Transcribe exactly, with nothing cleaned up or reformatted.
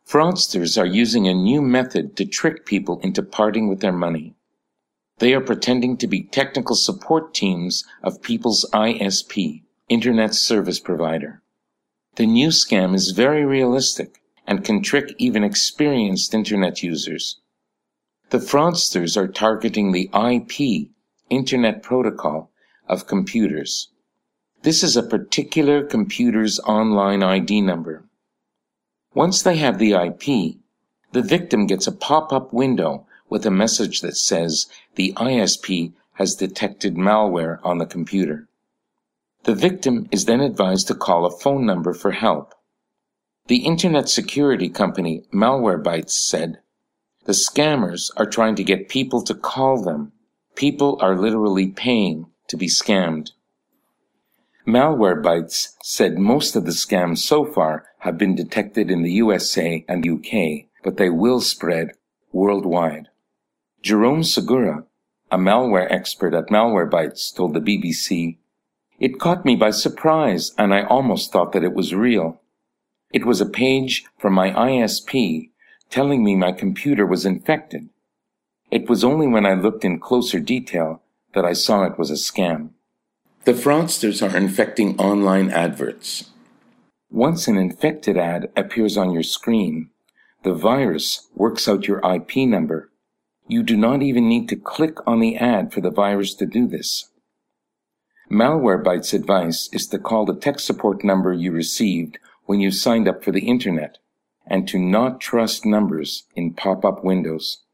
Fraudsters are using a new method to trick people into parting with their money. They are pretending to be technical support teams of people's I S P, Internet Service Provider. The new scam is very realistic and can trick even experienced Internet users. The fraudsters are targeting the I P, Internet Protocol, of computers. This is a particular computer's online I D number. Once they have the I P, the victim gets a pop-up window with a message that says the I S P has detected malware on the computer. The victim is then advised to call a phone number for help. The internet security company Malwarebytes said, "The scammers are trying to get people to call them. People are literally paying to be scammed." Malwarebytes said most of the scams so far have been detected in the U S A and U K, but they will spread worldwide. Jerome Segura, a malware expert at Malwarebytes, told the B B C, "It caught me by surprise and I almost thought that it was real. It was a page from my I S P telling me my computer was infected. It was only when I looked in closer detail that I saw it was a scam." The fraudsters are infecting online adverts. Once an infected ad appears on your screen, the virus works out your I P number. You do not even need to click on the ad for the virus to do this. Malwarebytes' advice is to call the tech support number you received when you signed up for the internet, and to not trust numbers in pop-up windows.